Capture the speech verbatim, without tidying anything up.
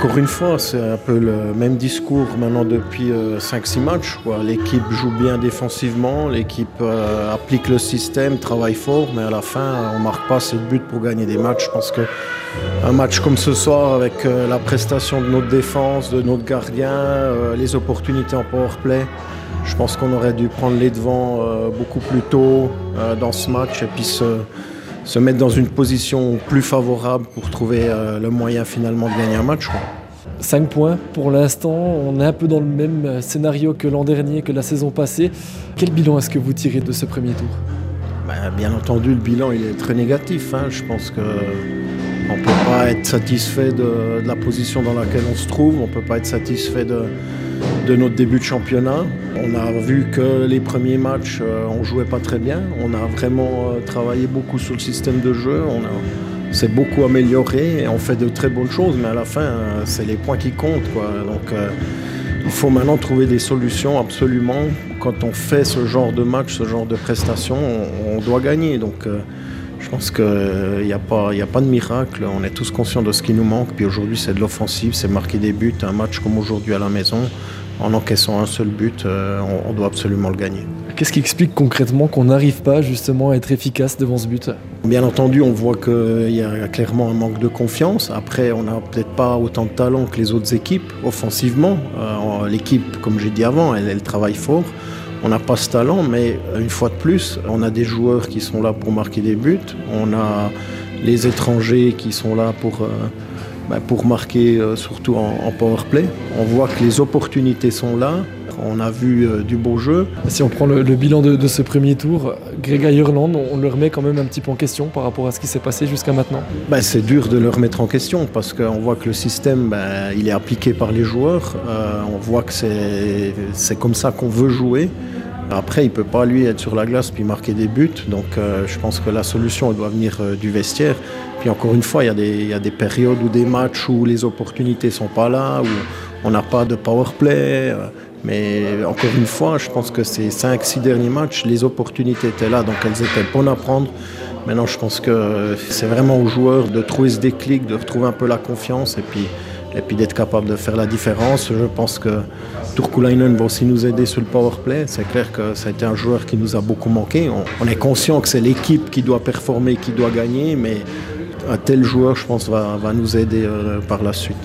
encore une fois, c'est un peu le même discours maintenant depuis euh, cinq six matchs, quoi. L'équipe joue bien défensivement, l'équipe euh, applique le système, travaille fort, mais à la fin, on ne marque pas assez de buts pour gagner des matchs. Je pense qu'un match comme ce soir, avec euh, la prestation de notre défense, de notre gardien, euh, les opportunités en powerplay, je pense qu'on aurait dû prendre les devants euh, beaucoup plus tôt euh, dans ce match et puis se... se mettre dans une position plus favorable pour trouver euh, le moyen finalement de gagner un match, quoi. cinq points pour l'instant, on est un peu dans le même scénario que l'an dernier, que la saison passée. Quel bilan est-ce que vous tirez de ce premier tour ? Ben, bien entendu, le bilan il est très négatif, hein. Je pense qu'on ne peut pas être satisfait de, de la position dans laquelle on se trouve, on ne peut pas être satisfait de, de notre début de championnat. On a vu que les premiers matchs, euh, on ne jouait pas très bien. On a vraiment euh, travaillé beaucoup sur le système de jeu. On, a, on s'est beaucoup amélioré et on fait de très bonnes choses. Mais à la fin, euh, c'est les points qui comptent, quoi. Donc, euh, il faut maintenant trouver des solutions absolument. Quand on fait ce genre de match, ce genre de prestation, on, on doit gagner. Donc, euh, je pense qu'il n'y a pas, il n'y a pas de miracle. On est tous conscients de ce qui nous manque. Puis aujourd'hui, c'est de l'offensive, c'est marquer des buts. Un match comme aujourd'hui à la maison, en encaissant un seul but, euh, on, on doit absolument le gagner. Qu'est-ce qui explique concrètement qu'on n'arrive pas justement à être efficace devant ce but ? Bien entendu, on voit qu'il y a clairement un manque de confiance. Après, on n'a peut-être pas autant de talent que les autres équipes offensivement. Euh, l'équipe, comme j'ai dit avant, elle, elle travaille fort. On n'a pas ce talent, mais une fois de plus, on a des joueurs qui sont là pour marquer des buts. On a les étrangers qui sont là pour... Euh, Ben pour marquer euh, surtout en, en powerplay. On voit que les opportunités sont là, on a vu euh, du beau jeu. Si on prend le, le bilan de, de ce premier tour, Greg Ireland, on le remet quand même un petit peu en question par rapport à ce qui s'est passé jusqu'à maintenant. Ben c'est dur de le remettre en question parce qu'on voit que le système, ben, il est appliqué par les joueurs. Euh, on voit que c'est, c'est comme ça qu'on veut jouer. Après, il ne peut pas, lui, être sur la glace puis marquer des buts. Donc, euh, je pense que la solution elle doit venir euh, du vestiaire. Puis encore une fois, il y a des, il y a des périodes ou des matchs où les opportunités ne sont pas là, où on n'a pas de power play. Euh, mais encore une fois, je pense que ces cinq six derniers matchs, les opportunités étaient là, donc elles étaient bonnes à prendre. Maintenant, je pense que c'est vraiment aux joueurs de trouver ce déclic, de retrouver un peu la confiance et puis, et puis d'être capable de faire la différence. Je pense que Turkulainen va aussi nous aider sur le powerplay. C'est clair que ça a été un joueur qui nous a beaucoup manqué. On, on est conscient que c'est l'équipe qui doit performer, qui doit gagner, mais un tel joueur, je pense, va, va nous aider euh, par la suite.